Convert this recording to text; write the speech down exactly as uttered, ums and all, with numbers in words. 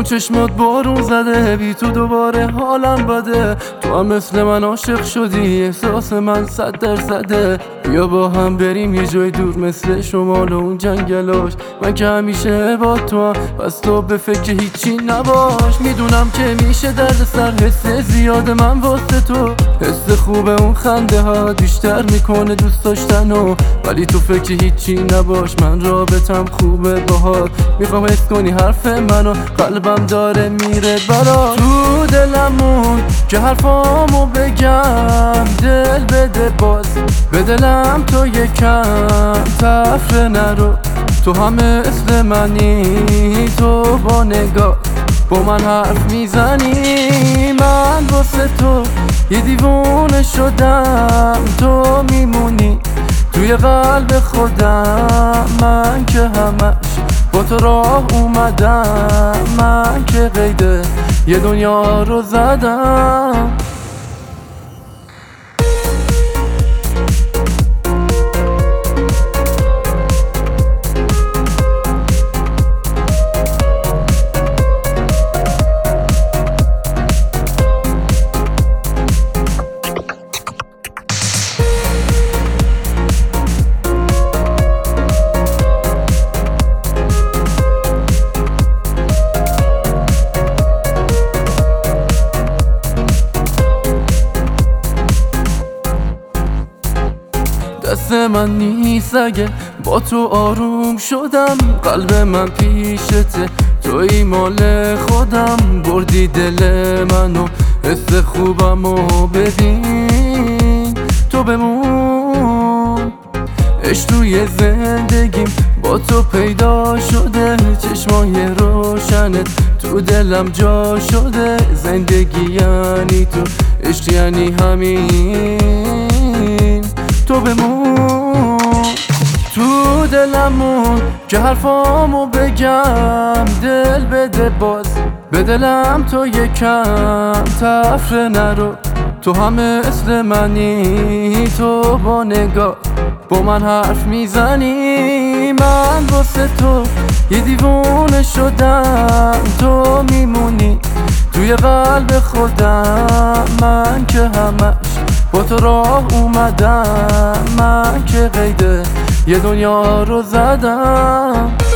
چشمات بارون زده، بی تو دوباره حالم بده. تو هم مثل من عاشق شدی، احساس من صد درصده. بیا با هم بریم یه جای دور مثل شمال و اون جنگلاش. من که همیشه با تو هم، پس تو به فکر هیچی نباش. میدونم که میشه درد سر، حس زیاد من واسه تو. حس خوبه اون خنده ها بیشتر میکنه دوست داشتنو. ولی تو فکر هیچی نباش، من رابطم خوبه باهات. میخوام حس کنی حرف منو، قلبم داره میره برات. تو دلمون که حرفامو بگم، دل بده باز به دلم تو یکم تفره نرو. تو هم مثل منی، تو با نگاه با من حرف میزنی. من واسه تو یه دیوونه شدم، تو میمونی توی قلب خودم. من که همش با تو راه اومدم، من که قیده یه دنیا رو زدم. دست من نیست اگه با تو آروم شدم. قلب من پیشته، توی مال خودم. بردی دل منو، حس خوبمو ببین. تو بمون عشق توی زندگیم، با تو پیدا شده. چشمای روشنت تو دلم جا شده. زندگی یعنی تو، عشق یعنی همین. تو بمون تو دلمون که حرفامو بگم، دل بده باز به دلم تو یکم تفره نرو. تو هم مثل منی، تو با نگاه با من حرف میزنی. من واسه تو یه دیوونه شدم، تو میمونی توی قلب خودم. من که همش با تو راه اومدم، من که قیده یه دنیا رو زدم.